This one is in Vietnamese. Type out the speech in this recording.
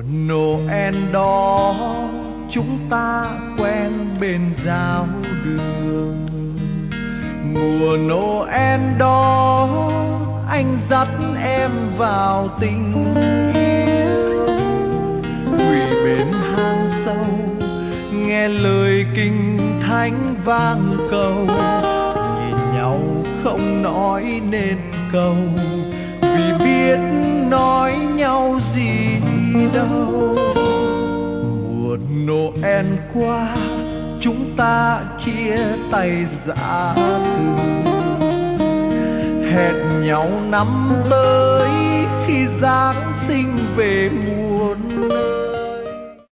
Noel đó chúng ta quen bên giao đường. Mùa Noel đó anh dắt em vào tình yêu, quỳ bên hang sâu nghe lời kinh thánh vang cầu, nhìn nhau không nói nên câu, vì biết nói nhau gì đâu. Mùa Noel qua chúng ta chia tay giã từ, hẹn nhau năm tới khi Giáng sinh về mùa